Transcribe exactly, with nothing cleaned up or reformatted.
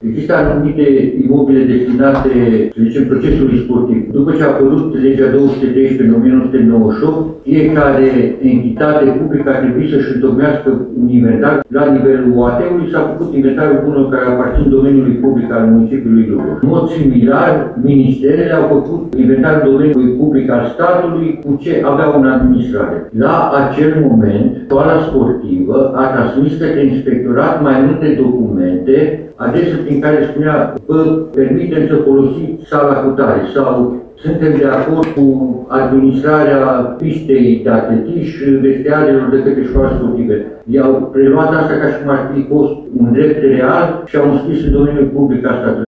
Există anumite imobile destinate, să zicem, procesului sportiv. După ce a apărut legea două sute treisprezece în o mie nouă sute nouăzeci și opt, fiecare entitate publică a trebuit să-și întocmească un inventar. La nivelul O A T-ului s-a făcut inventarul bunurilor care aparțin domeniului public al municipiului Lugo. În mod similar, ministerele au făcut inventarul domeniului public al statului cu ce aveau în administrare. La acel moment, școala sportivă a transmis către inspectorat mai multe documente, adesea prin care spunea: vă permitem să folosiți sala cu tare sau suntem de acord cu administrarea pistei de atletiș, vestiarelor de către școala sportive. I-au preluat asta ca și cum ar fi fost un drept real și au înscris în domeniul public al statului.